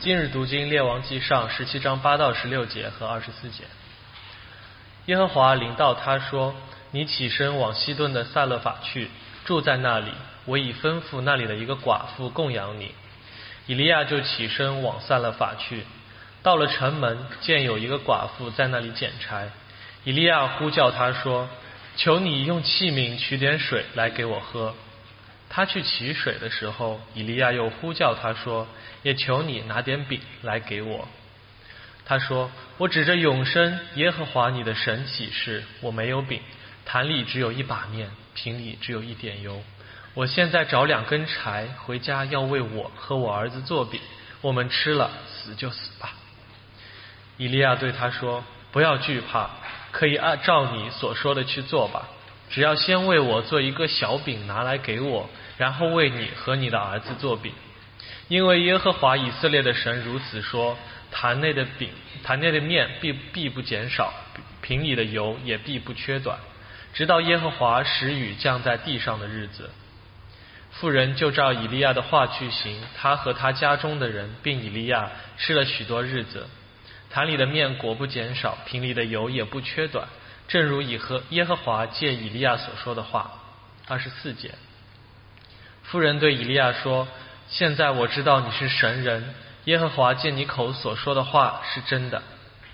今日读经列王记上17章8到16节和24节。耶和华临到他说：你起身往西顿的撒勒法去，住在那里，我已吩咐那里的一个寡妇供养你。以利亚就起身往撒勒法去，到了城门，见有一个寡妇在那里捡柴。以利亚呼叫他说：求你用器皿取点水来给我喝。他去取水的时候，以利亚又呼叫他说：也求你拿点饼来给我。他说：我指着永生耶和华你的神起誓，我没有饼，坛里只有一把面，瓶里只有一点油。我现在找2根柴回家，要为我和我儿子做饼，我们吃了，死就死吧。以利亚对他说：不要惧怕，可以按照你所说的去做吧，只要先为我做一个小饼拿来给我，然后为你和你的儿子做饼。因为耶和华以色列的神如此说：坛内的面必不减少，瓶里的油也必不缺短，直到耶和华使雨降在地上的日子。妇人就照以利亚的话去行，他和他家中的人并以利亚吃了许多日子。坛里的面果不减少，瓶里的油也不缺短，正如耶和华借以利亚所说的话。24节。妇人对以利亚说：现在我知道你是神人，耶和华借你口所说的话是真的。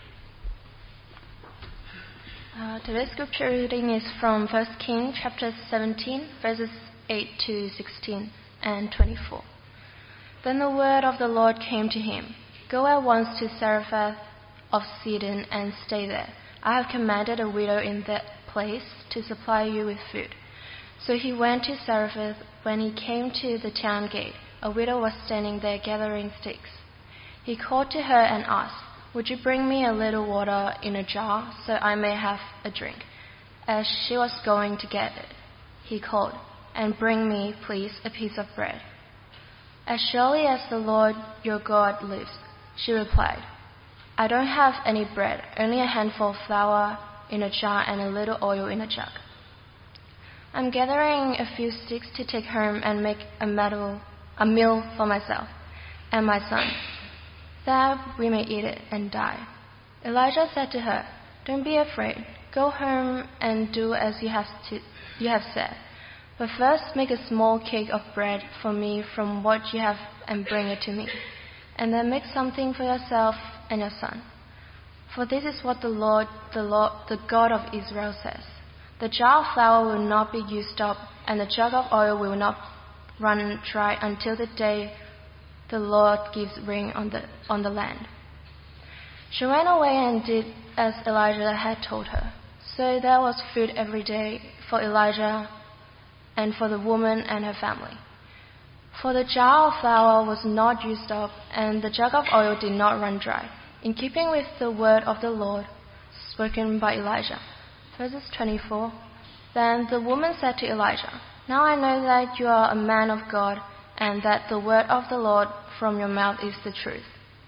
Today's scripture reading is from 1 Kings chapter 17, verses 8 to 16 and 24. Then the word of the Lord came to him: Go at once to Zarephath of Sidon and stay there. I have commanded a widow in that place to supply you with food. So he went to Zarephath. When he came to the town gate, a widow was standing there gathering sticks. He called to her and asked, Would you bring me a little water in a jar, so I may have a drink? As she was going to get it, he called, And bring me, please, a piece of bread. As surely as the Lord your God lives, she replied, I don't have any bread, only a handful of flour in a jar and a little oil in a jug. I'm gathering a few sticks to take home and make a meal for myself and my son, that we may eat it and die. Elijah said to her, Don't be afraid. Go home and do as you have said. But first make a small cake of bread for me from what you have and bring it to me. And then make something for yourself and your son. For this is what the Lord, the God of Israel says. The jar of flour will not be used up, and the jug of oil will not run dry until the day the Lord gives rain on the land. She went away and did as Elijah had told her. So there was food every day for Elijah and for the woman and her family. For the jar of flour was not used up, and the jug of oil did not run dry, in keeping with the word of the Lord spoken by Elijah. Verses 24. Then the woman said to Elijah, Now I know that you are a man of God, and that the word of the Lord from your mouth is the truth.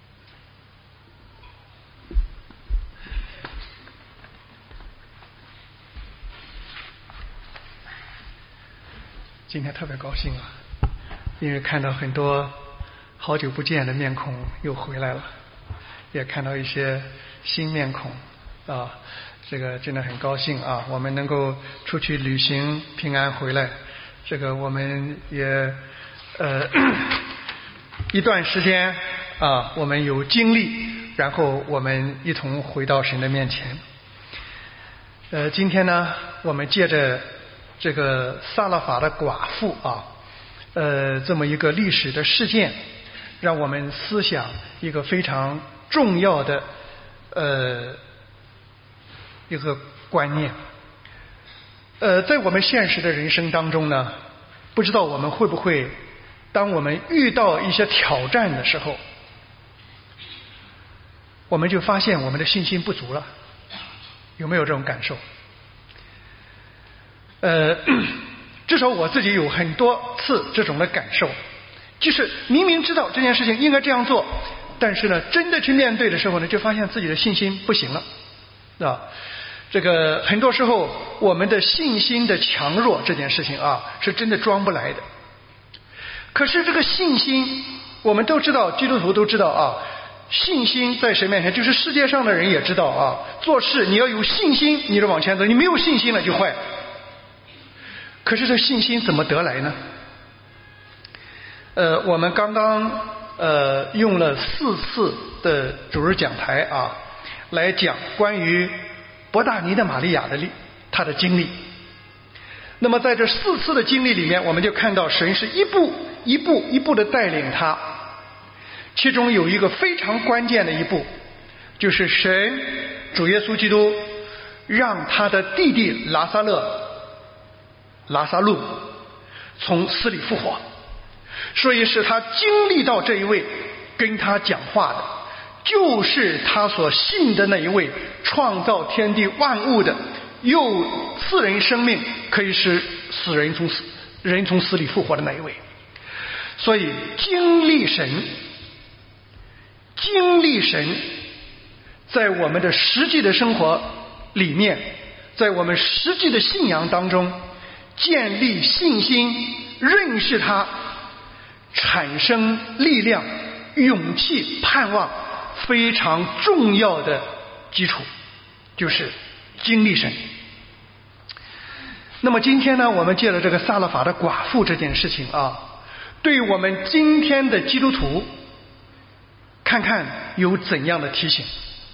今天特别高兴啊，因为看到很多好久不见的面孔又回来了，也看到一些新面孔啊，这个真的很高兴啊！我们能够出去旅行平安回来，这个我们也一段时间啊，我们有经历，然后我们一同回到神的面前。今天呢，我们借着这个撒勒法的寡妇啊，这么一个历史的事件，让我们思想一个非常重要的一个观念。在我们现实的人生当中呢，不知道我们会不会，当我们遇到一些挑战的时候，我们就发现我们的信心不足了，有没有这种感受？至少我自己有很多次这种的感受，就是明明知道这件事情应该这样做，但是呢，真的去面对的时候呢，就发现自己的信心不行了，啊，这个很多时候我们的信心的强弱这件事情啊，是真的装不来的。可是这个信心我们都知道，基督徒都知道啊，信心在神面前，就是世界上的人也知道啊，做事你要有信心，你就往前走，你没有信心了就坏。可是这信心怎么得来呢？我们刚刚用了4次的主日讲台啊，来讲关于伯大尼的玛利亚的她的经历。那么在这4次的经历里面，我们就看到神是一步一步一步的带领她，其中有一个非常关键的一步，就是神主耶稣基督让他的弟弟拉撒路从死里复活，所以是他经历到这一位跟他讲话的，就是他所信的那一位创造天地万物的，又赐人生命，可以使人从死里复活的那一位。所以经历神在我们的实际的生活里面，在我们实际的信仰当中建立信心，认识他，产生力量、勇气、盼望，非常重要的基础就是经历神。那么今天呢，我们借了这个撒勒法的寡妇这件事情啊，对我们今天的基督徒看看有怎样的提醒。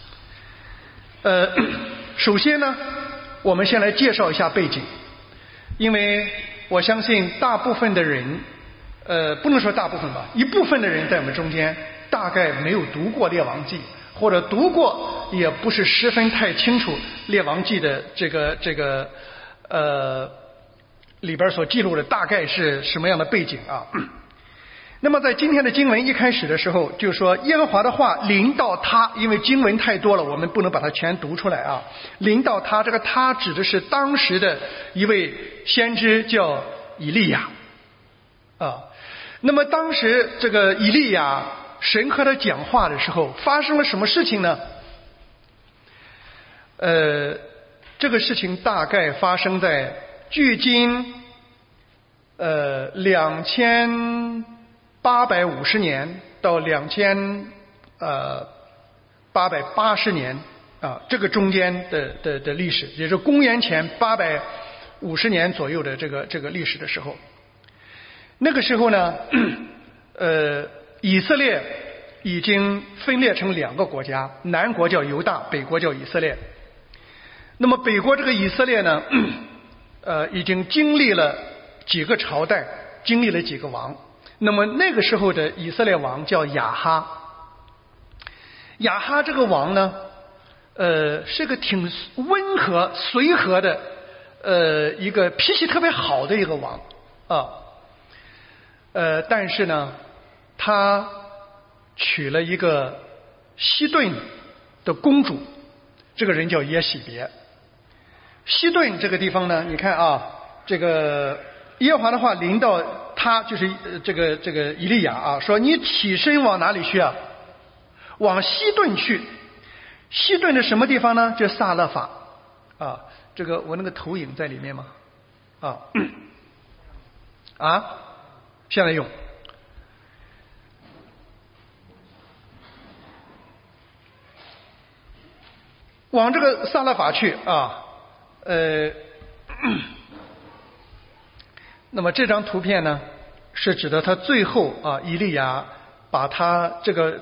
首先呢，我们先来介绍一下背景，因为我相信大部分的人不能说大部分吧，一部分的人在我们中间大概没有读过列王记，或者读过也不是十分太清楚列王记的这个里边所记录的大概是什么样的背景啊。那么在今天的经文一开始的时候就说耶和华的话临到他，因为经文太多了，我们不能把它全读出来啊。临到他，这个他指的是当时的一位先知叫以利亚啊。那么当时这个以利亚神和他讲话的时候发生了什么事情呢？这个事情大概发生在距今2850年到2880年啊，这个中间的历史，也就是公元前850年左右的这个历史的时候。那个时候呢，以色列已经分裂成2个国家，南国叫犹大，北国叫以色列。那么北国这个以色列呢，已经经历了几个朝代，经历了几个王。那么那个时候的以色列王叫亚哈。亚哈这个王呢，是个挺温和随和的一个脾气特别好的一个王啊。但是呢，他娶了一个西顿的公主，这个人叫耶洗别。西顿这个地方呢，你看啊，这个耶和华的话临到他，就是这个以利亚啊，说你起身往哪里去啊？往西顿去。西顿的什么地方呢？就撒勒法啊。这个我那个投影在里面吗？现在用。往这个撒勒法去啊。那么这张图片呢，是指的他最后啊，以利亚把他这个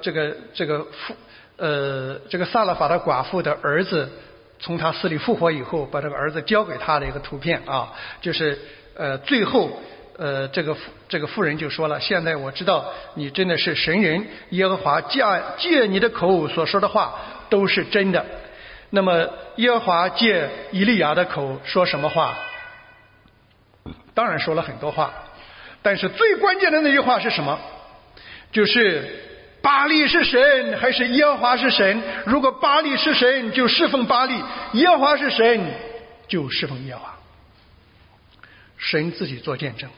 撒勒法的寡妇的儿子从他死里复活以后，把这个儿子交给他的一个图片啊，就是最后这个妇人就说了，现在我知道你真的是神人，耶和华借你的口所说的话都是真的。那么耶和华借以利亚的口说什么话？当然说了很多话，但是最关键的那句话是什么？就是巴力是神还是耶和华是神？如果巴力是神就侍奉巴力，耶和华是神就侍奉耶和华。神自己做见证，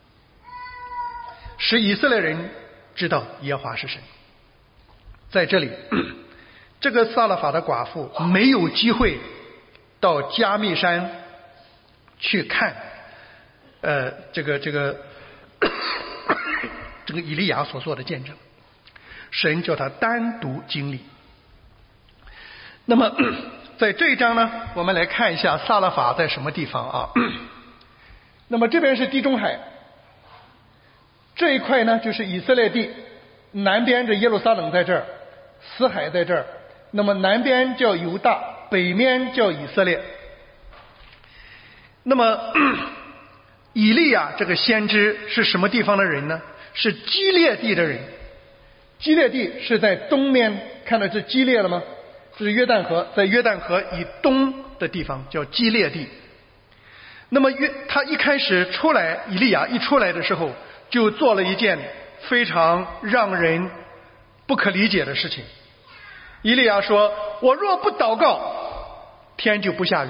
使以色列人知道耶和华是神。在这里这个撒勒法的寡妇没有机会到加密山去看这个这个以利亚所做的见证，神叫他单独经历。那么在这一章呢，我们来看一下撒勒法在什么地方啊？那么这边是地中海，这一块呢就是以色列地，南边这耶路撒冷在这儿，死海在这儿，那么南边叫犹大，北面叫以色列。那么以利亚这个先知是什么地方的人呢？是基列地的人。基列地是在东面，看到这基列了吗？这是约旦河，在约旦河以东的地方叫基列地。那么他一开始出来，以利亚一出来的时候，就做了一件非常让人不可理解的事情。以利亚说：我若不祷告，天就不下雨。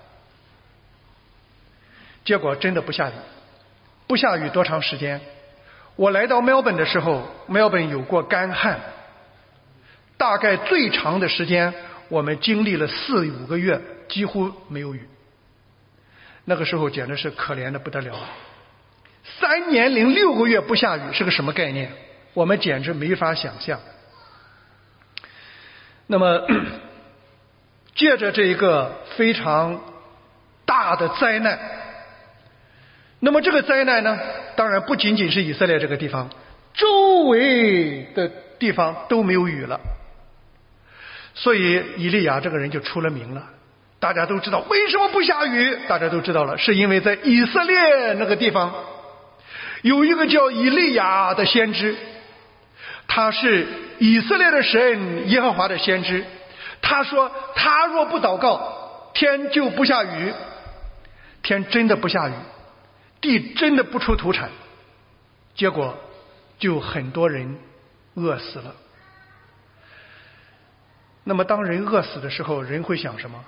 结果真的不下雨。不下雨多长时间？我来到墨尔本的时候，墨尔本有过干旱，大概最长的时间我们经历了4-5个月几乎没有雨。那个时候简直是可怜的不得了。3年零6个月不下雨是个什么概念？我们简直没法想象。那么借着这一个非常大的灾难，那么这个灾难呢，当然不仅仅是以色列这个地方，周围的地方都没有雨了。所以以利亚这个人就出了名了。大家都知道为什么不下雨，大家都知道了，是因为在以色列那个地方有一个叫以利亚的先知，他是以色列的神耶和华的先知。他说他若不祷告，天就不下雨。天真的不下雨，地真的不出土产，结果就很多人饿死了。那么当人饿死的时候，人会想什么？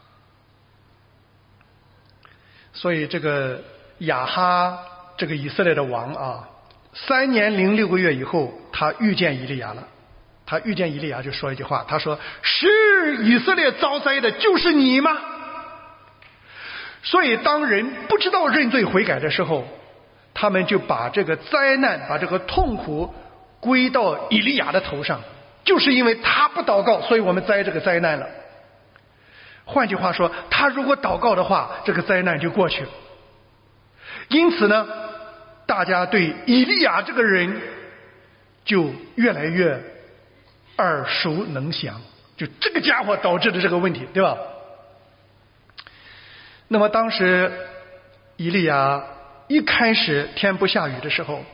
所以这个亚哈这个以色列的王啊，3年零6个月以后，他遇见以利亚了。他遇见以利亚就说一句话，他说：使以色列遭灾的就是你吗？所以当人不知道认罪悔改的时候，他们就把这个灾难，把这个痛苦归到以利亚的头上，就是因为他不祷告，所以我们遭这个灾难了。换句话说，他如果祷告的话，这个灾难就过去了。因此呢，大家对以利亚这个人就越来越耳熟能详，就这个家伙导致的这个问题，对吧？那么当时以利亚一开始天不下雨的时候，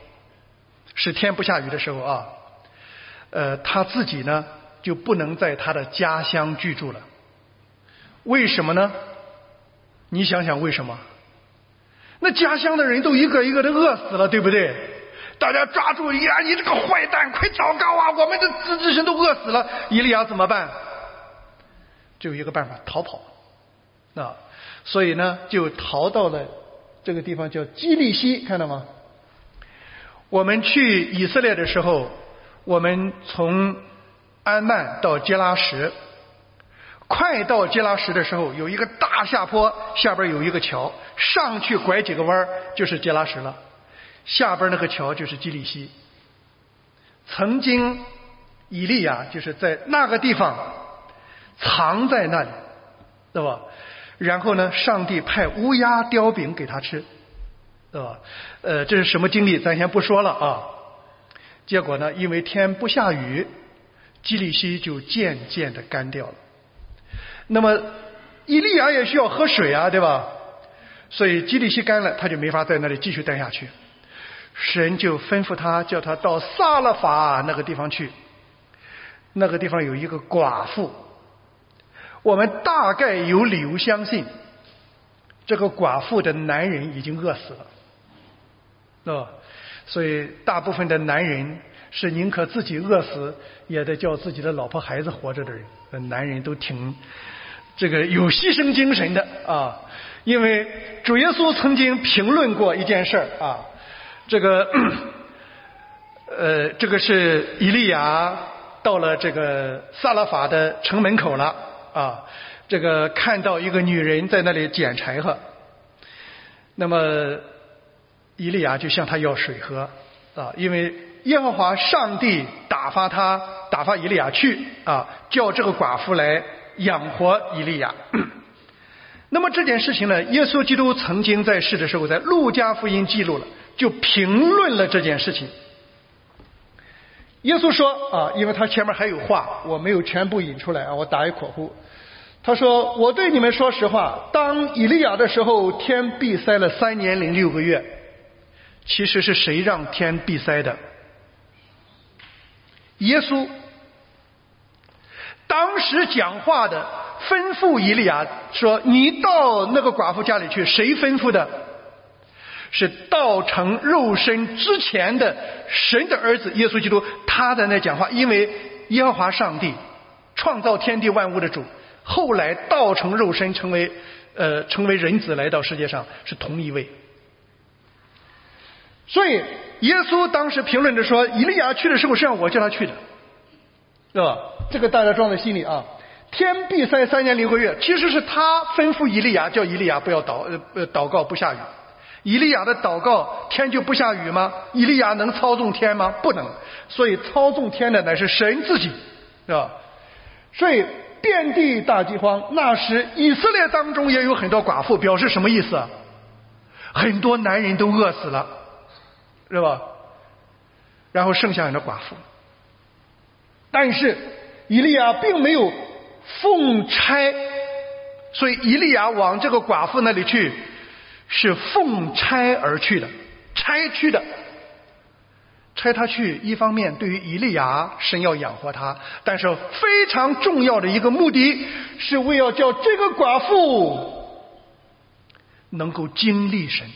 他自己呢就不能在他的家乡居住了。为什么呢？你想想为什么？那家乡的人都一个一个的饿死了，对不对？大家抓住呀，你这个坏蛋，快祷告啊！我们的子孙都饿死了。以利亚怎么办？只有一个办法，逃跑。所以呢，就逃到了这个地方叫基利西，看到吗？我们去以色列的时候，我们从安曼到基拉什，快到基拉什的时候，有一个大下坡，下边有一个桥，上去拐几个弯就是基拉什了，下边那个桥就是基利西。曾经以利亚就是在那个地方藏在那里，对吧？然后呢，上帝派乌鸦叼饼给他吃，对吧？这是什么经历咱先不说了啊。结果呢，因为天不下雨，基利西就渐渐的干掉了。那么以利亚也需要喝水啊，对吧？所以基利西干了，他就没法在那里继续待下去。神就吩咐他，叫他到撒勒法那个地方去。那个地方有一个寡妇，我们大概有理由相信，这个寡妇的男人已经饿死了，所以大部分的男人是宁可自己饿死，也得叫自己的老婆孩子活着的人。男人都挺这个有牺牲精神的啊。因为主耶稣曾经评论过一件事啊，这个是以利亚到了这个撒勒法的城门口了啊，这个看到一个女人在那里捡柴禾，那么以利亚就向她要水喝， 因为耶和华上帝打发以利亚去叫这个寡妇来养活以利亚。那么这件事情呢，耶稣基督曾经在世的时候，在路加福音记录了，就评论了这件事情。耶稣说因为他前面还有话，我没有全部引出来我打一括弧。他说：“我对你们说实话，当以利亚的时候，天闭塞了3年零6个月。其实是谁让天闭塞的？耶稣。当时讲话的吩咐以利亚说：你到那个寡妇家里去。谁吩咐的？是道成肉身之前的神的儿子耶稣基督，他在那讲话。因为耶和华上帝创造天地万物的主，后来道成肉身成为人子来到世界上，是同一位。所以耶稣当时评论着说，以利亚去的时候是让我叫他去的，对吧？这个大家装在心里天闭塞3年0个月，其实是他吩咐以利亚，叫以利亚不要祷告不下雨。以利亚的祷告，天就不下雨吗？以利亚能操纵天吗？不能。所以操纵天的乃是神自己，对吧？所以遍地大饥荒，那时以色列当中也有很多寡妇，表示什么意思很多男人都饿死了，是吧？然后剩下很多寡妇。但是以利亚并没有奉差，所以以利亚往这个寡妇那里去是奉差而去的，差去的。差他去，一方面对于以利亚，神要养活他，但是非常重要的一个目的是为要叫这个寡妇能够经历神。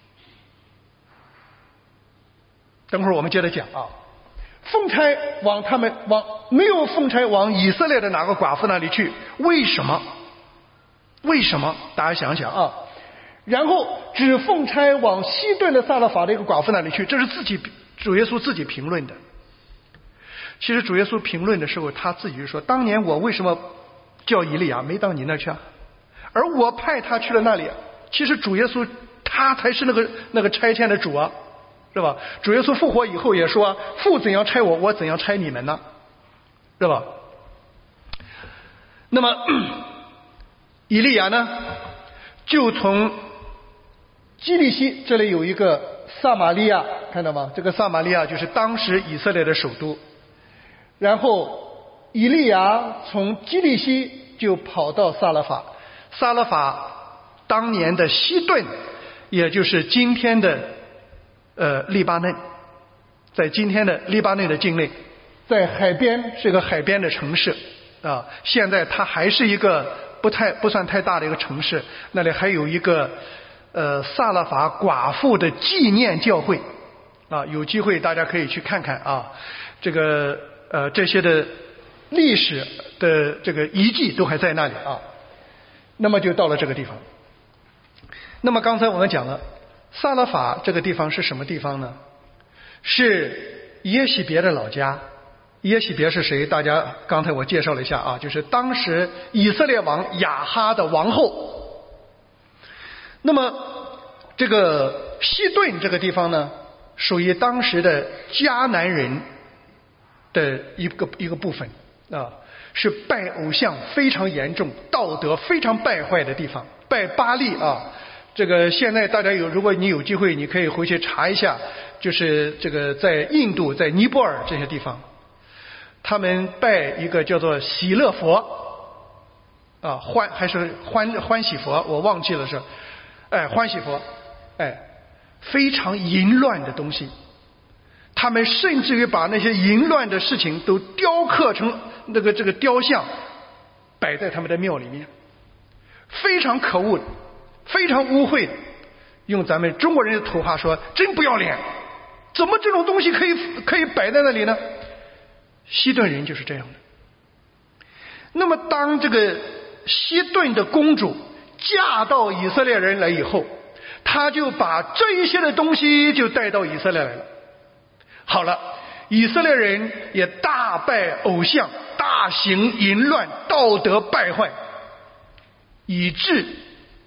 等会儿我们接着讲奉差没有奉差往以色列的哪个寡妇那里去？为什么？大家想想然后只奉差往西顿的撒勒法的一个寡妇那里去，这是主耶稣自己评论的。其实主耶稣评论的时候，他自己就说：当年我为什么叫以利亚没到你那去而我派他去了那里。其实主耶稣他才是那个差遣的主是吧？主耶稣复活以后也说：父怎样差我，我怎样差你们呢？是吧？那么以利亚呢，就从基利西，这里有一个撒玛利亚，看到吗？这个撒玛利亚就是当时以色列的首都。然后以利亚从基利西就跑到撒勒法，撒勒法当年的西顿，也就是今天的黎巴嫩，在今天的黎巴嫩的境内，在海边，是个海边的城市现在它还是一个不算太大的一个城市。那里还有一个撒勒法寡妇的纪念教会有机会大家可以去看看这些的历史的这个遗迹都还在那里那么就到了这个地方。那么刚才我们讲了撒勒法这个地方是什么地方呢？是耶洗别的老家。耶洗别是谁？大家刚才我介绍了一下就是当时以色列王亚哈的王后。那么这个西顿这个地方呢，属于当时的迦南人的一个部分是拜偶像非常严重，道德非常败坏的地方，拜巴力这个现在大家如果你有机会，你可以回去查一下，就是这个在印度，在尼泊尔这些地方，他们拜一个叫做喜乐佛还是欢喜佛，我忘记了欢喜佛非常淫乱的东西。他们甚至于把那些淫乱的事情都雕刻成这个雕像，摆在他们的庙里面，非常可恶的，非常污秽的。用咱们中国人的土话说，真不要脸，怎么这种东西可以摆在那里呢？西顿人就是这样的。那么当这个西顿的公主嫁到以色列人来以后，她就把这一些的东西就带到以色列来了。好了，以色列人也大拜偶像，大行淫乱，道德败坏，以致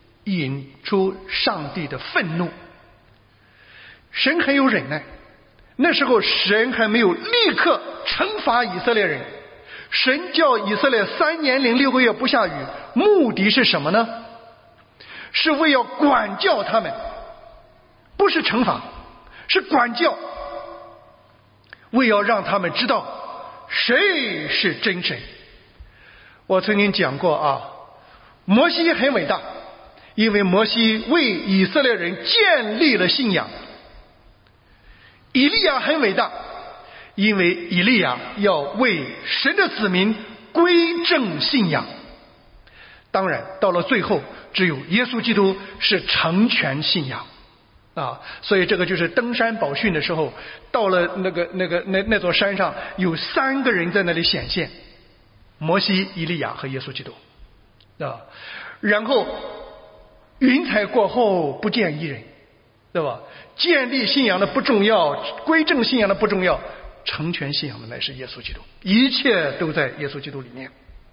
引出上帝的愤怒。神很有忍耐， 那时候神还没有立刻惩罚以色列人，神叫以色列3年零6个月不下雨，目的是什么呢？是为要管教他们，不是惩罚，是管教，为要让他们知道谁是真神。我曾经讲过啊，摩西很伟大，因为摩西为以色列人建立了信仰。以利亚很伟大，因为以利亚要为神的子民归正信仰。当然到了最后，只有耶稣基督是成全信仰啊。所以这个就是登山宝训的时候，到了那座山上，有3个人在那里显现，摩西、以利亚和耶稣基督啊。然后云彩过后不见一人，对吧？建立信仰的不重要，归正信仰的不重要，成全信仰的乃是耶稣基督，一切都在耶稣基督里面。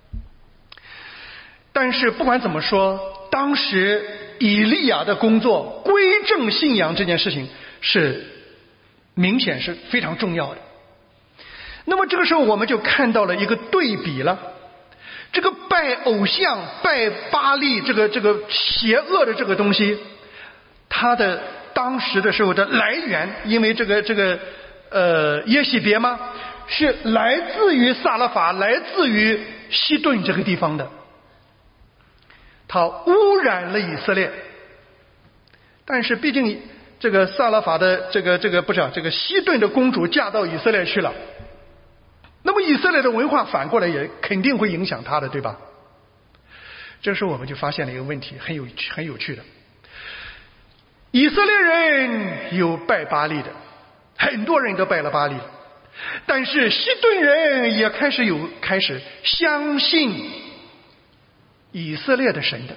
但是不管怎么说，当时以利亚的工作，归正信仰这件事情是明显是非常重要的。那么这个时候我们就看到了一个对比了，这个拜偶像、拜巴力这个邪恶的这个东西，它的当时的时候的来源，因为这个耶洗别吗？是来自于撒勒法，来自于西顿这个地方的。它污染了以色列，但是毕竟这个撒勒法的这个西顿的公主嫁到以色列去了，那么以色列的文化反过来也肯定会影响他的，对吧？这时候我们就发现了一个问题，很有趣的。以色列人有拜巴力的，很多人都拜了巴力，但是西顿人也开始相信以色列的神的。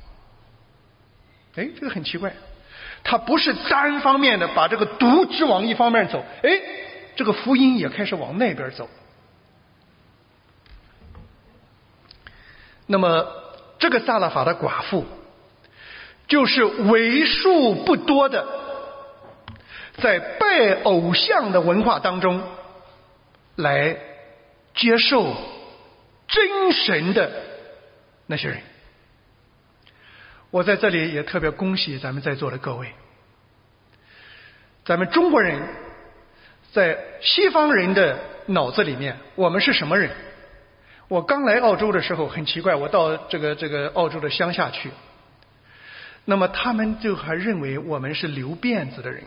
这个很奇怪，他不是单方面的把这个毒只往一方面走，这个福音也开始往那边走。那么这个撒勒法的寡妇就是为数不多的在拜偶像的文化当中来接受真神的那些人。我在这里也特别恭喜咱们在座的各位，咱们中国人在西方人的脑子里面，我们是什么人？我刚来澳洲的时候很奇怪，我到这个澳洲的乡下去，那么他们就还认为我们是留辫子的人，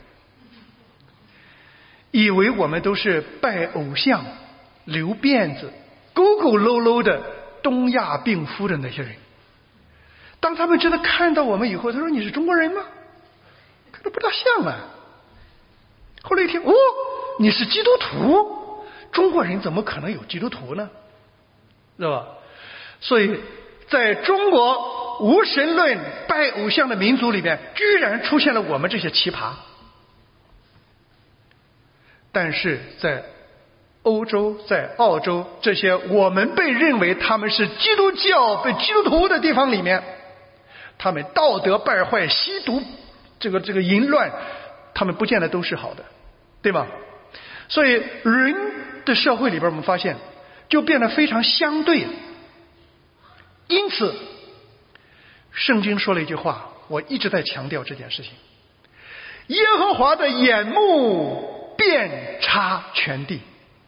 以为我们都是拜偶像、留辫子、佝佝偻偻的东亚病夫的那些人。当他们真的看到我们以后，他说：“你是中国人吗？看着不大像啊。”后来一听，你是基督徒，中国人怎么可能有基督徒呢？是吧？所以在中国无神论拜偶像的民族里面，居然出现了我们这些奇葩。但是在欧洲、在澳洲这些我们被认为他们是基督教、被基督徒的地方里面，他们道德败坏、吸毒、这个淫乱，他们不见得都是好的，对吧？所以人的社会里边，我们发现就变得非常相对。因此圣经说了一句话，我一直在强调这件事情：耶和华的眼目遍察全地。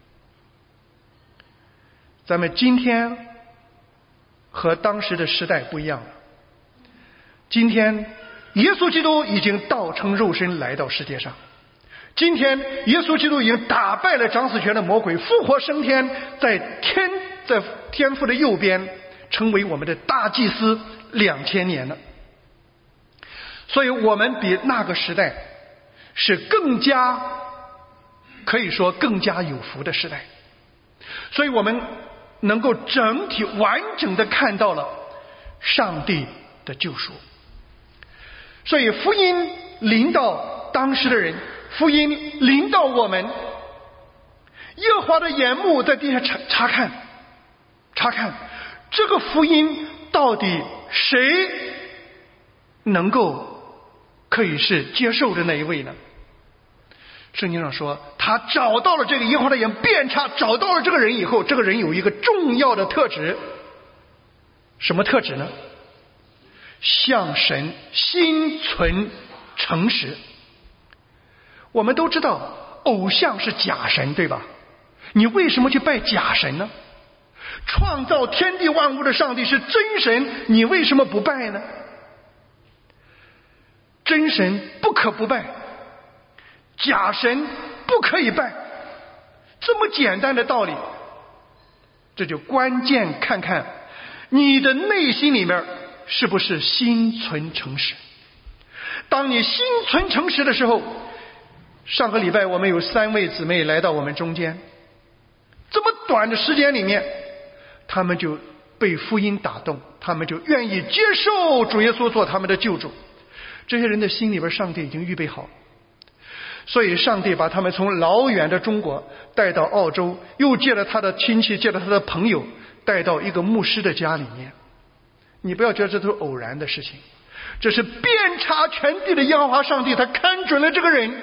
咱们今天和当时的时代不一样了，今天耶稣基督已经道成肉身来到世界上，今天耶稣基督已经打败了掌死权的魔鬼，复活升天，在天父的右边，成为我们的大祭司2000年了。所以我们比那个时代是更加，可以说更加有福的时代。所以我们能够整体完整的看到了上帝的救赎。所以福音临到当时的人，福音临到我们，耶和华的眼目在地下查看这个福音到底谁能够可以是接受的那一位呢？ 圣经上说，他找到了这个耶和华的眼辨察，找到了这个人以后，这个人有一个重要的特质。什么特质呢？向神心存诚实。我们都知道偶像是假神，对吧？你为什么去拜假神呢？创造天地万物的上帝是真神，你为什么不拜呢？真神不可不拜，假神不可以拜，这么简单的道理。这就关键看看你的内心里面是不是心存诚实。当你心存诚实的时候，上个礼拜我们有3位姊妹来到我们中间，这么短的时间里面，他们就被福音打动，他们就愿意接受主耶稣做他们的救主。这些人的心里边，上帝已经预备好，所以上帝把他们从老远的中国带到澳洲，又借了他的亲戚，借了他的朋友，带到一个牧师的家里面。你不要觉得这都是偶然的事情，这是遍察全地的耶和华上帝，他看准了这个人。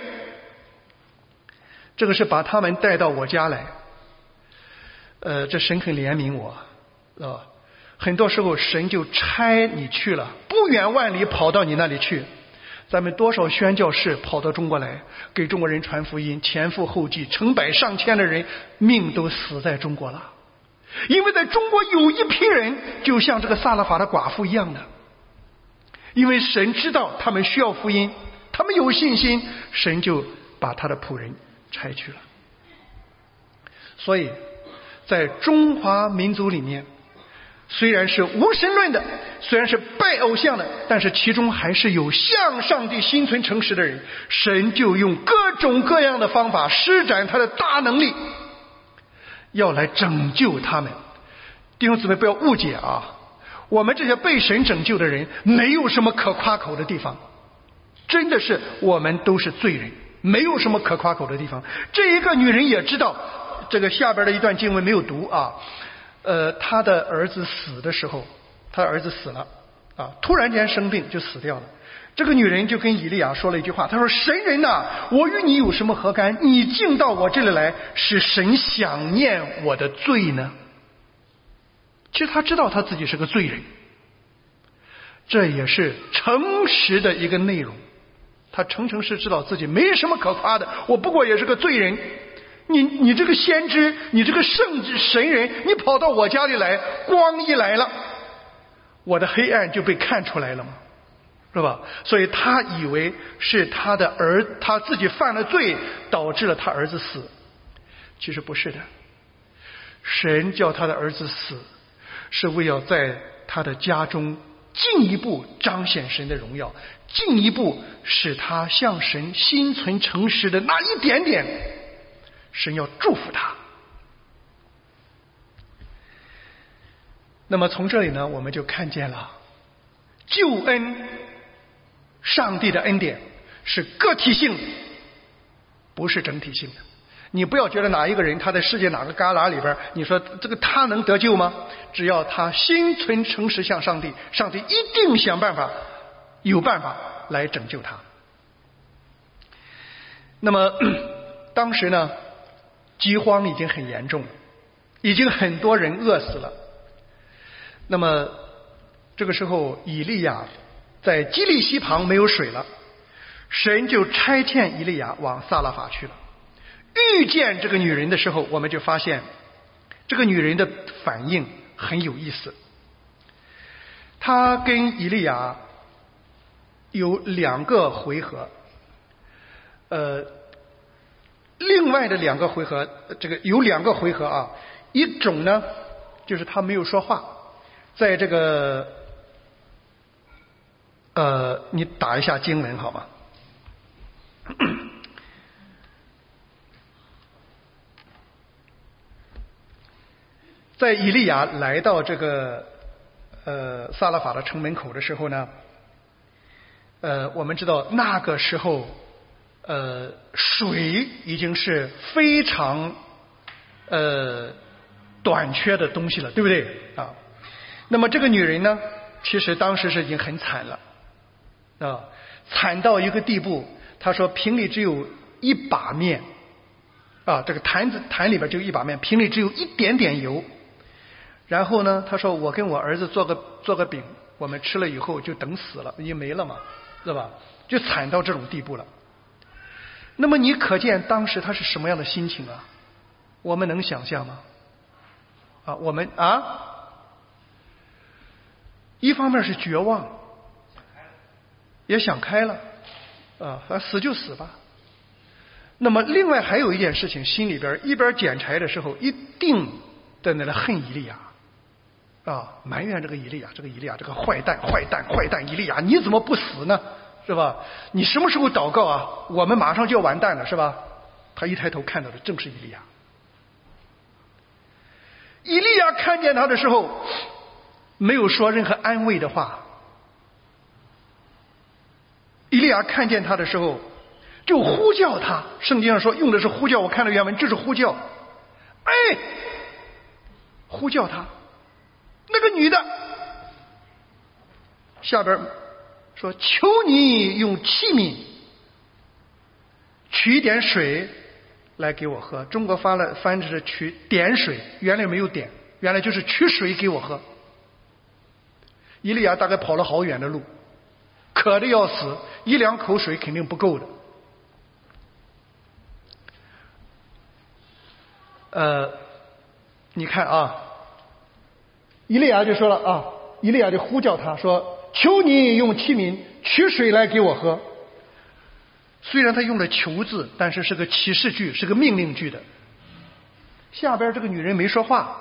这个是把他们带到我家来。这神很怜悯我，很多时候神就差你去了，不远万里跑到你那里去。咱们多少宣教士跑到中国来，给中国人传福音，前赴后继，成百上千的人命都死在中国了。因为在中国有一批人就像这个撒勒法的寡妇一样的，因为神知道他们需要福音，他们有信心，神就把他的仆人差去了。所以在中华民族里面，虽然是无神论的，虽然是拜偶像的，但是其中还是有向上帝心存诚实的人，神就用各种各样的方法施展他的大能力，要来拯救他们。弟兄姊妹不要误解啊，我们这些被神拯救的人没有什么可夸口的地方，真的是我们都是罪人，没有什么可夸口的地方。这一个女人也知道，这个下边的一段经文没有读啊，他的儿子死的时候，他的儿子死了啊，突然间生病就死掉了。这个女人就跟以利亚说了一句话，她说：神人呐，我与你有什么何干？你竟到我这里来，使神想念我的罪呢？其实他知道他自己是个罪人，这也是诚实的一个内容。他诚实知道自己没什么可夸的，我不过也是个罪人。你这个先知，你这个圣之神人，你跑到我家里来，光一来了，我的黑暗就被看出来了嘛，是吧？所以他以为是他自己犯了罪，导致了他儿子死。其实不是的，神叫他的儿子死，是为要在他的家中进一步彰显神的荣耀，进一步使他向神心存诚实的那一点点，神要祝福他。那么从这里呢，我们就看见了救恩，上帝的恩典是个体性的，不是整体性的。你不要觉得哪一个人他在世界哪个旮旯里边，你说这个他能得救吗？只要他心存诚实向上帝，上帝一定想办法，有办法来拯救他。那么当时呢，饥荒已经很严重了，已经很多人饿死了。那么这个时候以利亚在基利溪旁没有水了，神就差遣以利亚往撒勒法去了。遇见这个女人的时候，我们就发现这个女人的反应很有意思。她跟以利亚有2个回合，另外的2个回合，这个有2个回合啊。一种呢，就是她没有说话，在这个你打一下经文好吗？在以利亚来到这个撒勒法的城门口的时候呢，我们知道那个时候水已经是非常短缺的东西了，对不对啊？那么这个女人呢，其实当时是已经很惨了啊，惨到一个地步，她说瓶里只有一把面啊，这个坛里边就一把面，瓶里只有一点点油。然后呢，他说我跟我儿子做个饼，我们吃了以后就等死了，已经没了嘛，是吧？就惨到这种地步了。那么你可见当时他是什么样的心情啊？我们能想象吗？我们一方面是绝望，也想开了死就死吧。那么另外还有一件事情，心里边一边捡柴的时候，一定在那里恨以利亚埋怨这个以利亚，这个坏蛋以利亚，你怎么不死呢？是吧？你什么时候祷告啊？我们马上就要完蛋了，是吧？他一抬头看到的正是以利亚。以利亚看见他的时候，没有说任何安慰的话。以利亚看见他的时候，就呼叫他。圣经上说用的是呼叫，我看了原文，这是呼叫。呼叫他。那个女的下边说：“求你用器皿取一点水来给我喝。”中国翻译是取点水，原来没有点，原来就是取水给我喝。以利亚大概跑了好远的路，渴得要死，一两口水肯定不够的。你看以利亚就说了以利亚就呼叫他说：“求你用器皿取水来给我喝。”虽然他用了求字，但是是个祈示句，是个命令句的。下边这个女人没说话，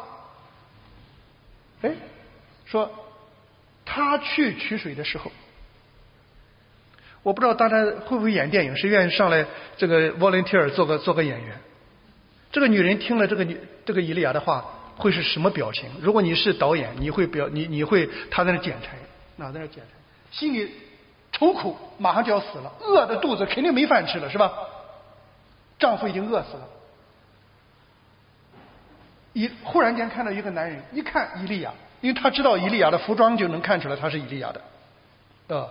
说他去取水的时候，我不知道大家会不会演电影，谁愿意上来这个 volunteer 做个演员？这个女人听了这个以利亚的话会是什么表情？如果你是导演，你会他在那捡柴，心里愁苦，马上就要死了，饿的肚子肯定没饭吃了，是吧？丈夫已经饿死了。忽然间看到一个男人，一看以利亚，因为他知道以利亚的服装就能看出来他是以利亚的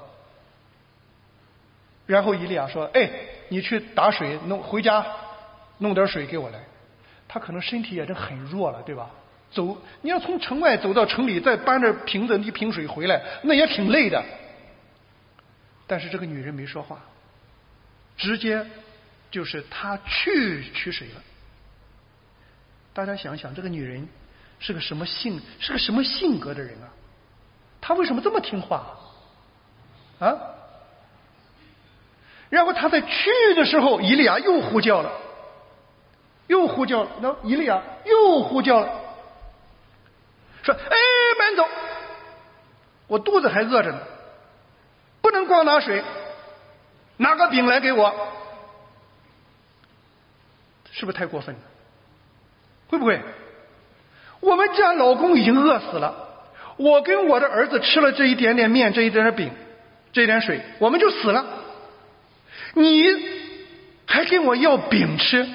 然后以利亚说：“你去打水，回家弄点水给我来。”他可能身体也是很弱了，对吧？你要从城外走到城里，再搬着一瓶水回来，那也挺累的。但是这个女人没说话，直接就是她去取水了。大家想想，这个女人是个什么性格的人啊？她为什么这么听话然后她在去的时候，以利亚又呼叫了，那以利亚又呼叫了，说：“慢走，我肚子还饿着呢，不能光拿水，拿个饼来给我。”是不是太过分了？会不会？我们家老公已经饿死了，我跟我的儿子吃了这一点点面，这一点点饼，这一点水，我们就死了，你还跟我要饼吃？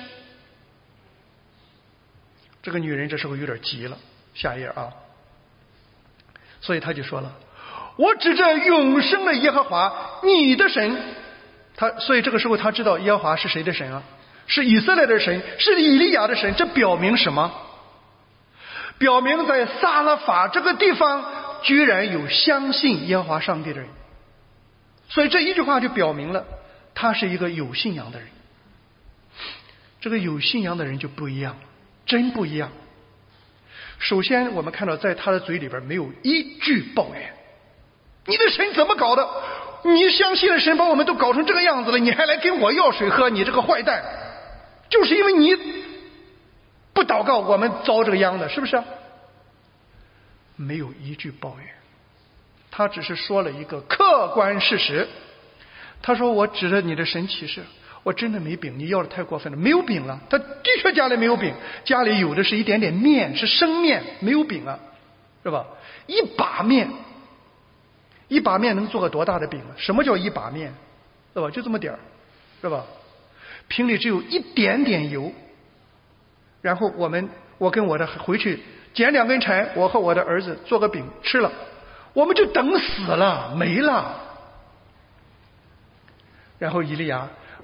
这个女人这时候有点急了，下一页所以她就说了：“我指着永生的耶和华你的神。”所以这个时候她知道耶和华是谁的神啊？是以色列的神，是以利亚的神。这表明什么？表明在撒勒法这个地方居然有相信耶和华上帝的人。所以这一句话就表明了他是一个有信仰的人。这个有信仰的人就不一样，真不一样。首先我们看到在他的嘴里边没有一句抱怨，你的神怎么搞的？你相信的神把我们都搞成这个样子了，你还来跟我要水喝，你这个坏蛋！就是因为你不祷告，我们遭这个殃的，是不是？没有一句抱怨，他只是说了一个客观事实。他说：“我指着你的神起誓，我真的没饼，你要的太过分了，没有饼了。”他的确家里没有饼，家里有的是一点点面，是生面，没有饼啊，是吧？一把面能做个多大的饼啊？什么叫一把面？是吧？就这么点儿，是吧？瓶里只有一点点油。然后我跟我的回去捡2根柴，我和我的儿子做个饼吃了，我们就等死了，没了。然后以利亚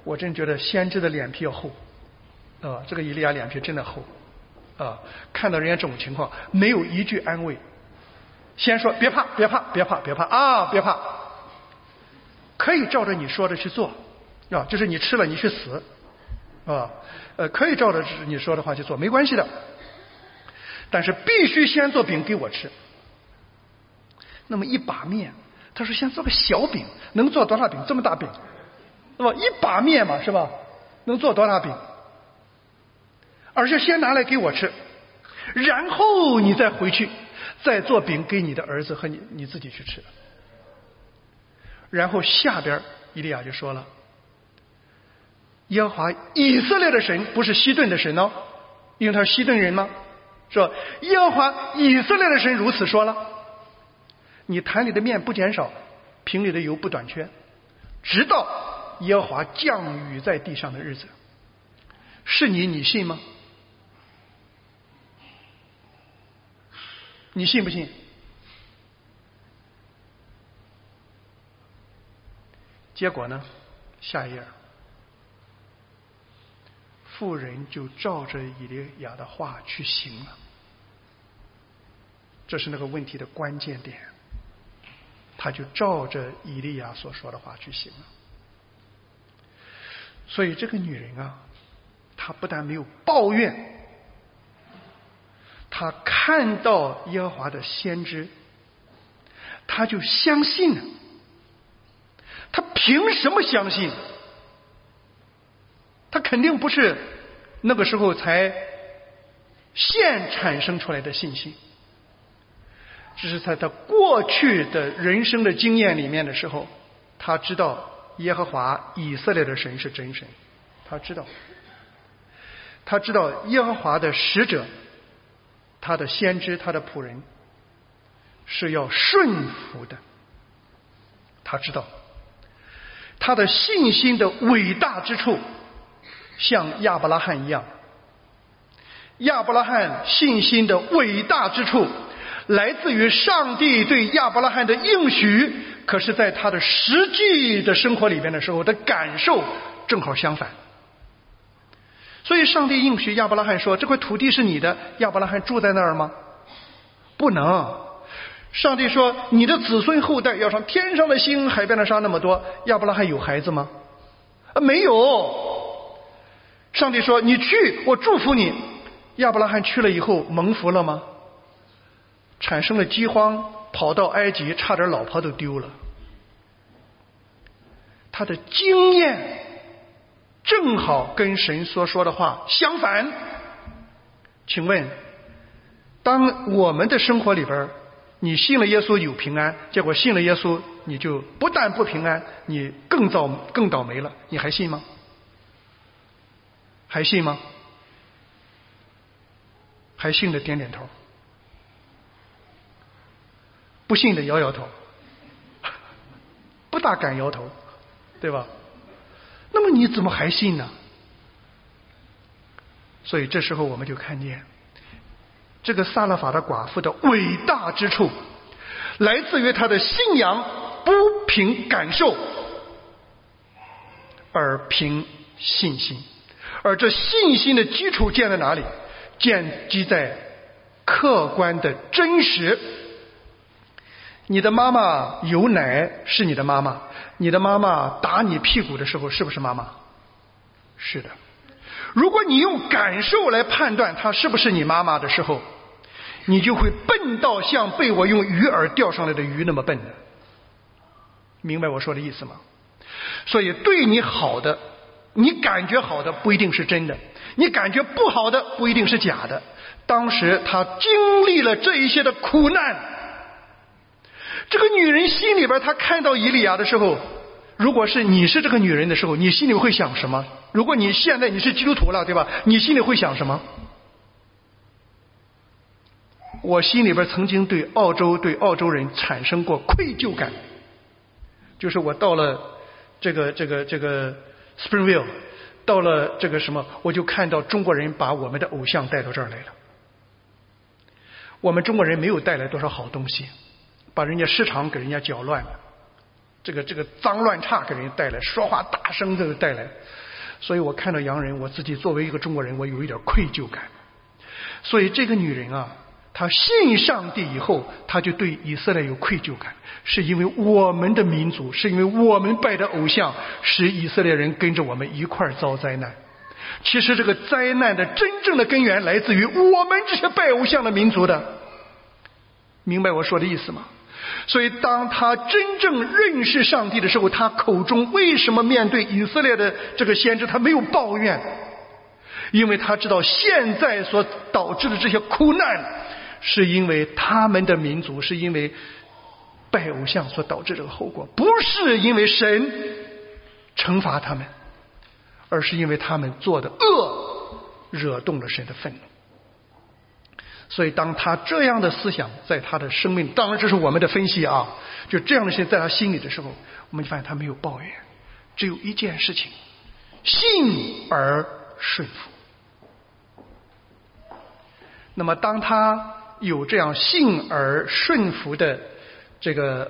我真觉得先知的脸皮要厚这个以利亚脸皮真的厚看到人家这种情况，没有一句安慰，先说别怕别怕别怕别怕别怕，可以照着你说的去做就是你吃了你去死可以照着你说的话去做，没关系的，但是必须先做饼给我吃。那么一把面，他说先做个小饼，能做多大饼？这么大饼，是吧？一把面嘛，是吧？能做多大饼？而且先拿来给我吃，然后你再回去再做饼给你的儿子和你自己去吃。然后下边以利亚就说了，耶和华以色列的神不是西顿的神因为他是西顿人吗？说耶和华以色列的神如此说了，你坛里的面不减少，瓶里的油不短缺，直到耶和华降雨在地上的日子。是你信吗？你信不信？结果呢？下一页，妇人就照着以利亚的话去行了。这是那个问题的关键点，他就照着以利亚所说的话去行了。所以这个女人她不但没有抱怨，她看到耶和华的先知，她就相信了。她凭什么相信？她肯定不是那个时候才现产生出来的信心，只是在她过去的人生的经验里面的时候，她知道耶和华以色列的神是真神，她知道耶和华的使者，他的先知，他的仆人是要顺服的。他知道他的信心的伟大之处像亚伯拉罕一样，亚伯拉罕信心的伟大之处来自于上帝对亚伯拉罕的应许，可是在他的实际的生活里边的时候的感受正好相反。所以上帝应许亚伯拉罕说，这块土地是你的，亚伯拉罕住在那儿吗？不能。上帝说你的子孙后代要像天上的星海边的沙那么多，亚伯拉罕有孩子吗？没有。上帝说你去，我祝福你，亚伯拉罕去了以后蒙福了吗？产生了饥荒，跑到埃及，差点老婆都丢了。他的经验正好跟神所说的话相反。请问，当我们的生活里边，你信了耶稣有平安，结果信了耶稣你就不但不平安，你更倒霉了，你还信吗？还信吗？还信的点点头，不信的摇摇头，不大敢摇头，对吧？那么你怎么还信呢？所以这时候我们就看见这个撒勒法的寡妇的伟大之处来自于她的信仰不凭感受，而凭信心。而这信心的基础建在哪里？建基在客观的真实。你的妈妈有奶是你的妈妈，你的妈妈打你屁股的时候是不是妈妈？是的。如果你用感受来判断她是不是你妈妈的时候，你就会笨到像被我用鱼饵钓上来的鱼那么笨的。明白我说的意思吗？所以对你好的，你感觉好的不一定是真的，你感觉不好的不一定是假的。当时她经历了这一些的苦难，这个女人心里边，她看到以利亚的时候，如果是你是这个女人的时候，你心里会想什么？如果你现在你是基督徒了，对吧？你心里会想什么？我心里边曾经对澳洲人产生过愧疚感，就是我到了这个 Springville， 到了这个什么，我就看到中国人把我们的偶像带到这儿来了。我们中国人没有带来多少好东西，把人家市场给人家搅乱了， 这个脏乱差给人带来，说话大声这个带来。所以我看到洋人，我自己作为一个中国人，我有一点愧疚感。所以这个女人啊，她信上帝以后，她就对以色列有愧疚感，是因为我们的民族，是因为我们拜的偶像，使以色列人跟着我们一块遭灾难。其实这个灾难的真正的根源来自于我们这些拜偶像的民族的。明白我说的意思吗？所以当他真正认识上帝的时候，他口中为什么面对以色列的这个先知他没有抱怨？因为他知道现在所导致的这些苦难是因为他们的民族，是因为拜偶像所导致这个后果，不是因为神惩罚他们，而是因为他们做的恶惹动了神的愤怒。所以当他这样的思想在他的生命，当然这是我们的分析啊，就这样的事情在他心里的时候，我们就发现他没有抱怨，只有一件事情：信而顺服。那么当他有这样信而顺服的这个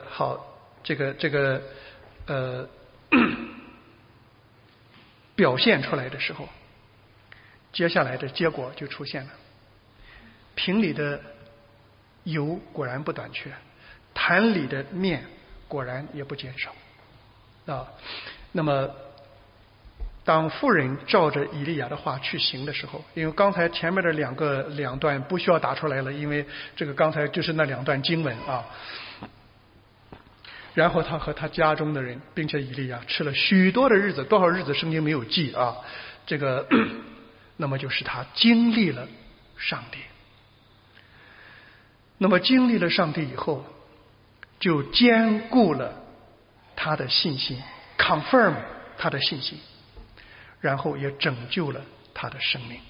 表现出来的时候，接下来的结果就出现了。瓶里的油果然不短缺，坛里的面果然也不减少啊。那么当妇人照着以利亚的话去行的时候，因为刚才前面的两段不需要打出来了，因为这个刚才就是那两段经文啊。然后他和他家中的人，并且以利亚吃了许多的日子，多少日子圣经没有记啊。这个那么就是他经历了上帝。那么经历了上帝以后，就坚固了他的信心， confirm 他的信心，然后也拯救了他的生命。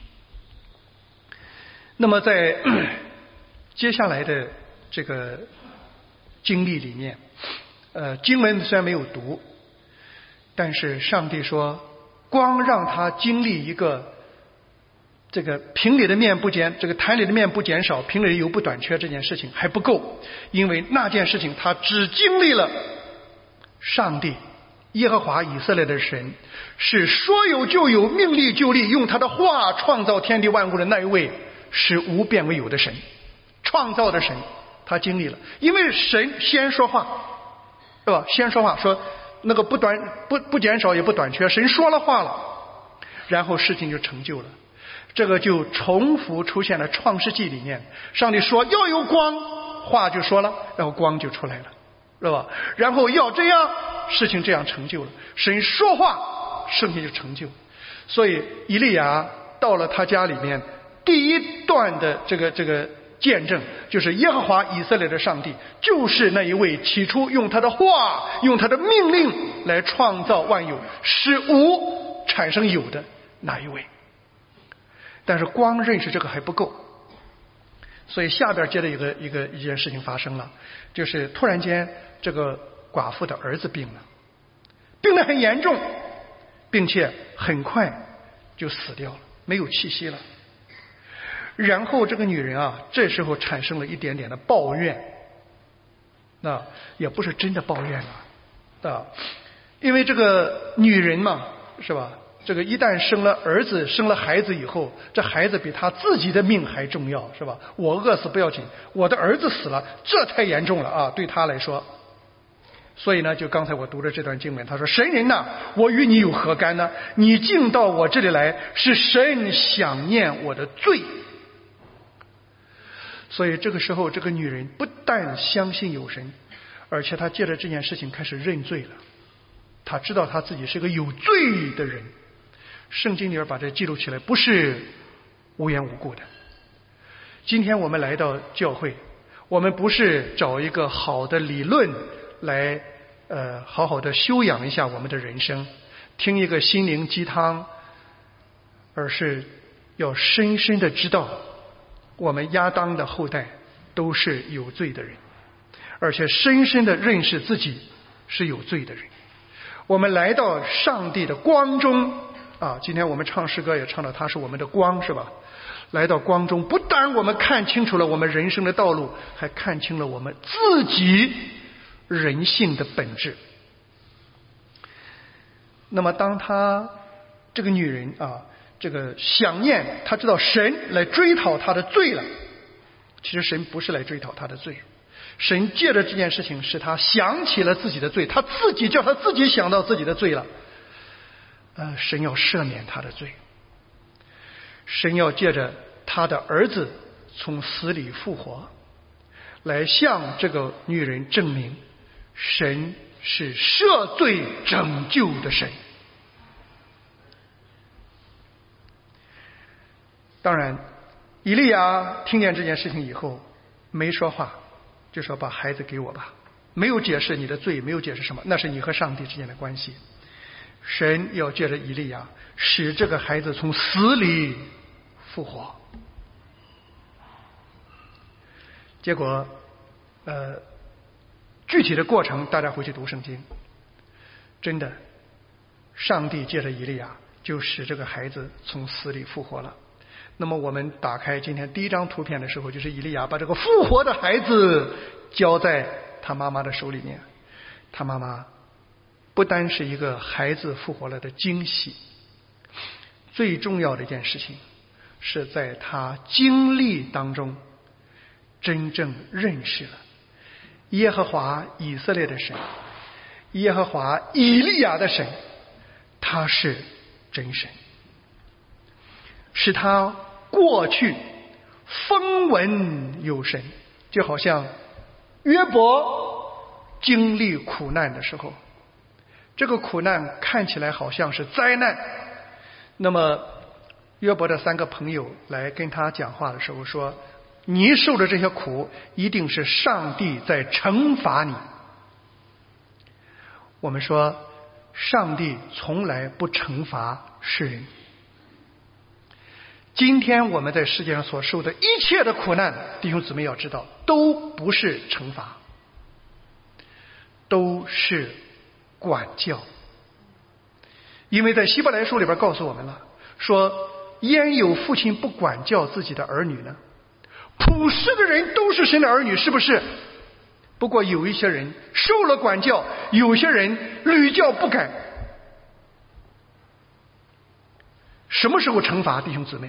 那么在接下来的这个经历里面，经文虽然没有读，但是上帝说，光让他经历一个这个瓶里的面不减，这个坛里的面不减少，瓶里的油不短缺这件事情还不够，因为那件事情他只经历了上帝耶和华以色列的神，是说有就有，命立就立，用他的话创造天地万物的那一位，使无变为有的神，创造的神他经历了。因为神先说话，对吧？先说话说那个不减少也不短缺，神说了话了，然后事情就成就了。这个就重复出现了创世纪里面，上帝说要有光，话就说了，然后光就出来了，是吧？然后要这样，事情这样成就了。神说话，事情就成就。所以以利亚到了他家里面，第一段的这个见证，就是耶和华以色列的上帝，就是那一位起初用他的话，用他的命令来创造万有，使无产生有的那一位。但是光认识这个还不够，所以下边接着一件事情发生了，就是突然间这个寡妇的儿子病了，病得很严重，并且很快就死掉了，没有气息了。然后这个女人啊，这时候产生了一点点的抱怨，那也不是真的抱怨啊，因为这个女人嘛，是吧？这个一旦生了儿子，生了孩子以后，这孩子比他自己的命还重要，是吧？我饿死不要紧，我的儿子死了，这太严重了啊，对他来说。所以呢，就刚才我读的这段经文，他说：“神人呐，我与你有何干呢？你进到我这里来，是神想念我的罪。”所以这个时候，这个女人不但相信有神，而且她借着这件事情开始认罪了。她知道她自己是个有罪的人。圣经里边把这记录起来，不是无缘无故的。今天我们来到教会，我们不是找一个好的理论来好好的修养一下我们的人生，听一个心灵鸡汤，而是要深深的知道我们亚当的后代都是有罪的人，而且深深的认识自己是有罪的人。我们来到上帝的光中啊，今天我们唱诗歌也唱到他是我们的光，是吧？来到光中，不但我们看清楚了我们人生的道路，还看清了我们自己人性的本质。 那么当他这个女人这个想念，他知道神来追讨他的罪了。其实神不是来追讨他的罪，神借着这件事情使他想起了自己的罪，他自己叫他自己想到自己的罪了。神要赦免他的罪，神要借着他的儿子从死里复活，来向这个女人证明神是赦罪拯救的神。当然以利亚听见这件事情以后没说话，就说把孩子给我吧，没有解释你的罪，没有解释什么，那是你和上帝之间的关系。神要借着以利亚使这个孩子从死里复活。结果具体的过程大家回去读圣经，真的上帝借着以利亚就使这个孩子从死里复活了。那么我们打开今天第一张图片的时候，就是以利亚把这个复活的孩子交在他妈妈的手里面。他妈妈不单是一个孩子复活了的惊喜，最重要的一件事情是在他经历当中真正认识了耶和华以色列的神，耶和华以利亚的神，他是真神，使他过去风闻有神。就好像约伯经历苦难的时候，这个苦难看起来好像是灾难，那么约伯的3个朋友来跟他讲话的时候说，你受的这些苦一定是上帝在惩罚你。我们说上帝从来不惩罚世人。今天我们在世界上所受的一切的苦难，弟兄姊妹要知道，都不是惩罚，都是管教。因为在希伯来书里边告诉我们了，说焉有父亲不管教自己的儿女呢？普世的人都是神的儿女，是不是？不过有一些人受了管教，有些人屡教不改。什么时候惩罚，弟兄姊妹？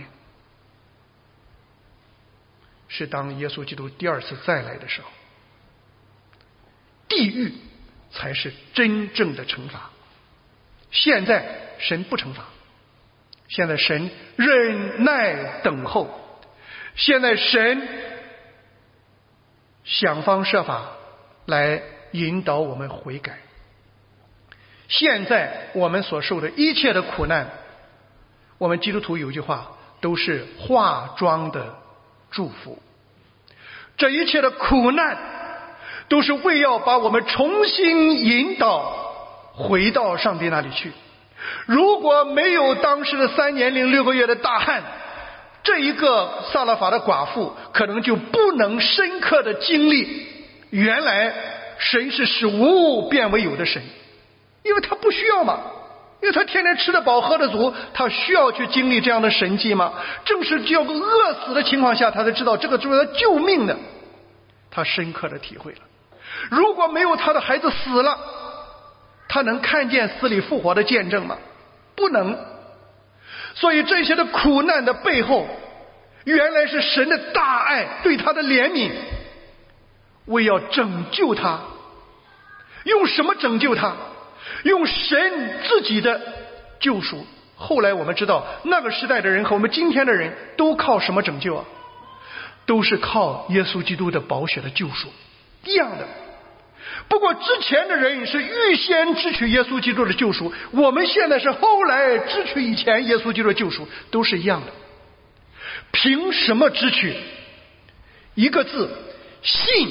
是当耶稣基督第2次再来的时候，地狱才是真正的惩罚。现在神不惩罚，现在神忍耐等候，现在神想方设法来引导我们悔改。现在我们所受的一切的苦难，我们基督徒有一句话，都是化妆的祝福。这一切的苦难都是为要把我们重新引导回到上帝那里去。如果没有当时的3年零6个月的大旱，这一个撒勒法的寡妇可能就不能深刻的经历原来神是使无物变为有的神，因为他不需要嘛，因为他天天吃得饱喝得足，他需要去经历这样的神迹吗？正是只有个饿死的情况下，他才知道这个是为了救命的，他深刻的体会了。如果没有他的孩子死了，他能看见死里复活的见证吗？不能。所以这些的苦难的背后，原来是神的大爱对他的怜悯，为要拯救他。用什么拯救他？用神自己的救赎。后来我们知道，那个时代的人和我们今天的人都靠什么拯救啊？都是靠耶稣基督的宝血的救赎，一样的。不过之前的人是预先支取耶稣基督的救赎，我们现在是后来支取以前耶稣基督的救赎，都是一样的。凭什么支取？一个字，信。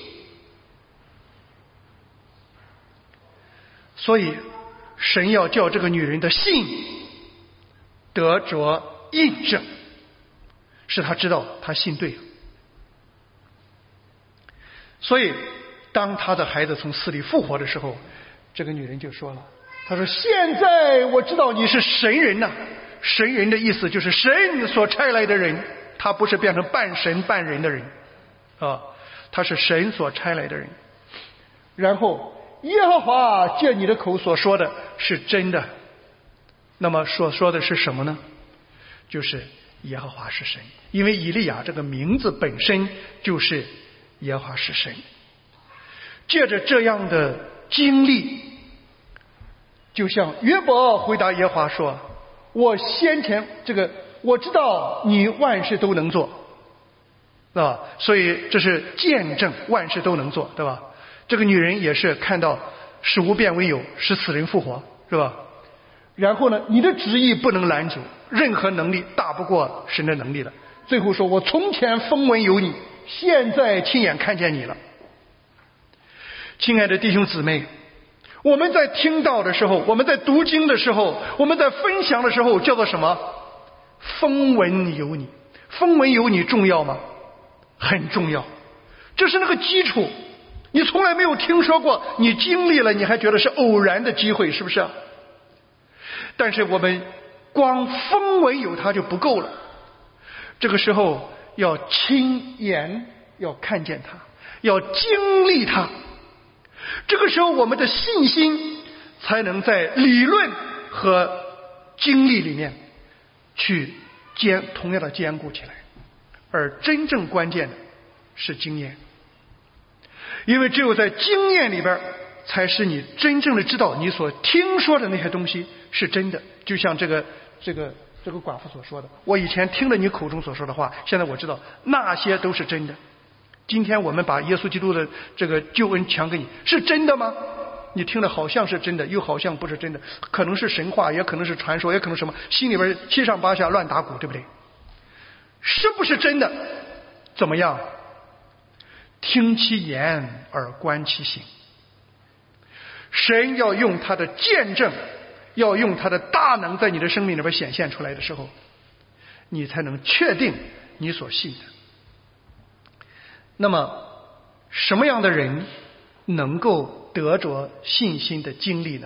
所以神要叫这个女人的信得着印证，使她知道她信对了。所以当她的孩子从死里复活的时候，这个女人就说了，她说现在我知道你是神人呐。神人的意思就是神所差来的人，他不是变成半神半人的人啊，他是神所差来的人。然后耶和华借你的口所说的是真的。那么所说的是什么呢？就是耶和华是神，因为以利亚这个名字本身就是耶和华是神。借着这样的经历，就像约伯回答耶和华说，我先前我知道你万事都能做，对吧？所以这是见证万事都能做，对吧？这个女人也是看到使无变为有，使死人复活，是吧？然后呢，你的旨意不能拦阻，任何能力大不过神的能力了。最后说，我从前风闻有你，现在亲眼看见你了。亲爱的弟兄姊妹，我们在听到的时候，我们在读经的时候，我们在分享的时候，叫做什么？风闻有你。风闻有你重要吗？很重要，这是那个基础。你从来没有听说过，你经历了，你还觉得是偶然的机会，是不是啊？但是我们光风闻有它就不够了，这个时候要亲眼要看见它，要经历它。这个时候我们的信心才能在理论和经历里面去同样的坚固起来。而真正关键的是经验，因为只有在经验里边，才使你真正的知道你所听说的那些东西是真的。就像这个寡妇所说的，我以前听了你口中所说的话，现在我知道那些都是真的。今天我们把耶稣基督的这个救恩强给你，是真的吗？你听了好像是真的，又好像不是真的，可能是神话，也可能是传说，也可能什么，心里边七上八下乱打鼓，对不对？是不是真的？怎么样？听其言而观其行。神要用他的见证，要用他的大能在你的生命里边显现出来的时候，你才能确定你所信的。那么什么样的人能够得着信心的经历呢？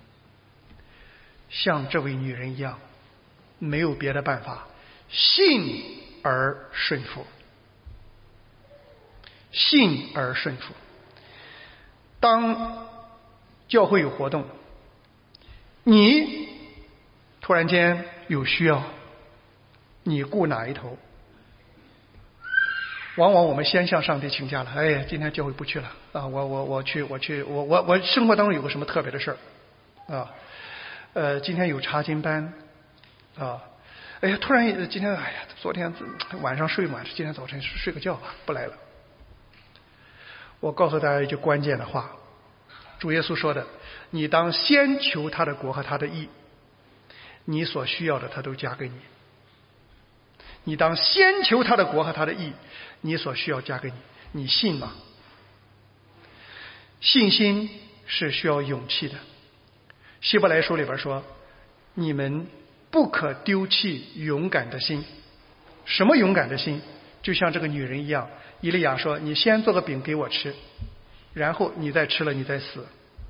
像这位女人一样，没有别的办法，信而顺服，信而顺服。当教会有活动，你突然间有需要，你顾哪一头？往往我们先向上帝请假了，哎呀，今天教会不去了啊！我生活当中有个什么特别的事儿啊？今天有查经班啊！哎呀，突然今天昨天晚上睡嘛，今天早晨睡个觉不来了。我告诉大家一句关键的话，主耶稣说的：你当先求他的国和他的义，你所需要的他都加给你。你当先求他的国和他的义，你所需要加给你。你信吗？信心是需要勇气的。希伯来书里边说，你们不可丢弃勇敢的心。什么勇敢的心？就像这个女人一样，以利亚说，你先做个饼给我吃，然后你再吃了你再死。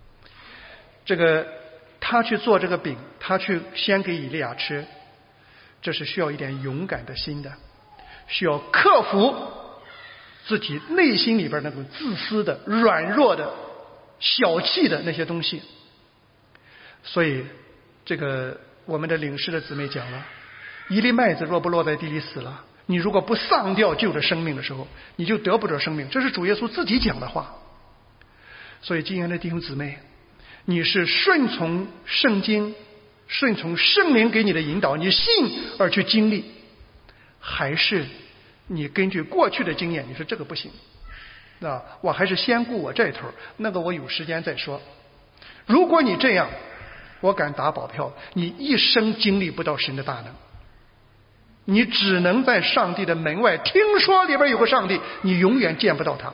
他去做这个饼，他去先给以利亚吃，这是需要一点勇敢的心的，需要克服自己内心里边那种自私的、软弱的、小气的那些东西。所以我们的领事的姊妹讲了，一粒麦子若不落在地里死了，你如果不丧掉旧的生命的时候，你就得不着生命。这是主耶稣自己讲的话。所以亲爱的弟兄姊妹，你是顺从圣经，顺从圣灵给你的引导，你信而去经历，还是你根据过去的经验，你说这个不行啊，我还是先顾我这一头，那个我有时间再说。如果你这样，我敢打保票，你一生经历不到神的大能。你只能在上帝的门外听说里边有个上帝，你永远见不到他。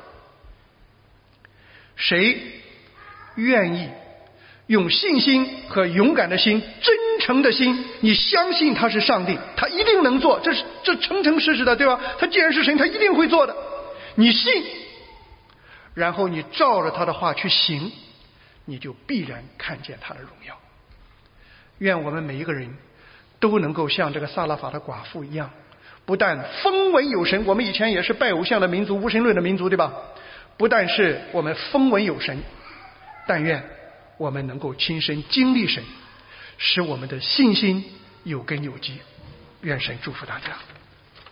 谁愿意用信心和勇敢的心、真诚的心，你相信他是上帝，他一定能做，这诚诚实实的，对吧？他既然是神，他一定会做的。你信，然后你照着他的话去行，你就必然看见他的荣耀。愿我们每一个人都能够像这个撒拉法的寡妇一样，不但风闻有神，我们以前也是拜偶像的民族、无神论的民族，对吧？不但是我们风闻有神， 但愿我们能够亲身经历神，使我们的信心有根有基。愿神祝福大家。